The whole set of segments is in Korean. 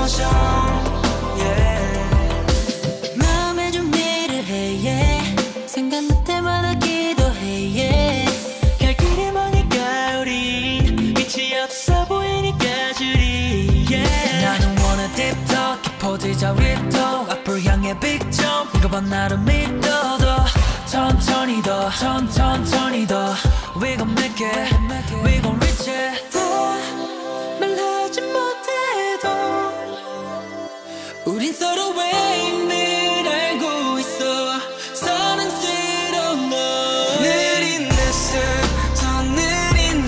motion, yeah. 마음의 준비를 해, yeah. 생각날 때마다 기도해, yeah. 갈 길이 머니까 우린 끝이 없어 보이니까 줄이, yeah. 나는 wanna deep talk 깊어지자 위로 앞을 향해 big jump 이거 봐 나를 믿어도 천천히 더 천천히 더 We gon' make it We gon' reach it 다 말하지 못해도 우린 서로의 힘을 알고 있어 사랑스러운 너 느린 내쉬 더 느린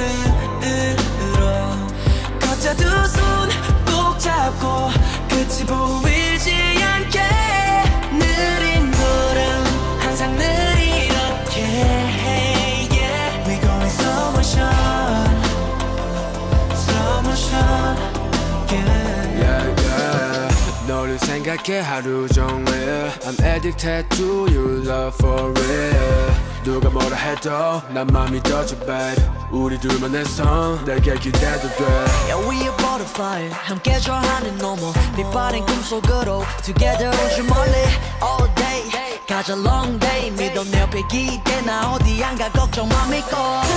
걸음으로 걷자 두 손 꼭 잡고 끝이 보이지 않게 느린 걸음 항상 늘 이렇게 yeah. We going slow motion slow motion yeah. Yeah, yeah. 너를 생각해 하루 종일 I'm addicted to your love for real 누가 뭐라 해도 난 맘 믿어줘 babe 우리 둘만 해서 내게 기대도 돼 Yeah, we a butterfly 함께 좋아하는 너머 빛바랜 꿈속으로 Together 우주 멀리 All day 가자 long day 믿어 내 옆에 기대 나 어디 안 가 걱정 마 믿고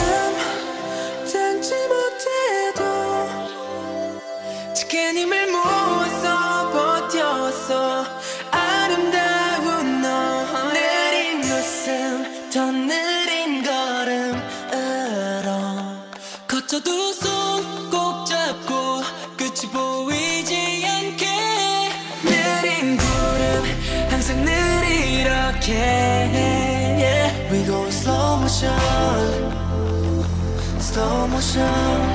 참지 못해도 지킨 힘을 모아서 버텨서 아름다운 너 느린 웃음 더 느린 걸음으로 걷자 두 손 꼭 잡고 끝이 보이지 않게 느린 구름 항상 늘 이렇게 yeah. We go slow motion slow motion